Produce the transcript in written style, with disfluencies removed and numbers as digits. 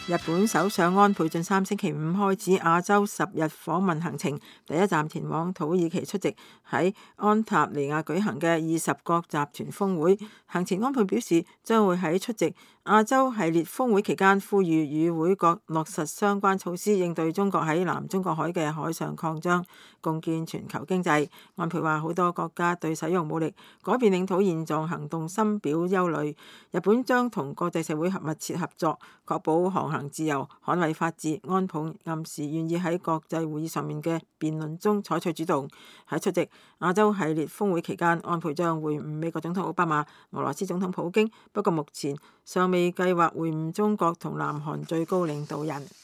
日本首相安倍晉三星期五開始亞洲10日訪問行程，第一站前往土耳其出席喺安塔利亞舉行嘅20國集團峰會。行前安倍表示，將會喺出席亞洲系列峰會期間呼籲與會國落實相關措施，應對中國喺南中國海嘅海上擴張，共建全球經濟。安倍話，好多國家對使用武力改變領土現狀行動深表憂慮，日本將同國際社會密切合作，確保航行自由，捍衛法治。安倍暗示願意喺國際會議上面嘅辯論中採取主動。喺出席亞洲系列峰會期間，安倍將會晤美國總統奧巴馬、俄羅斯總統普京，不過目前尚未計劃會晤中國同南韓最高領導人。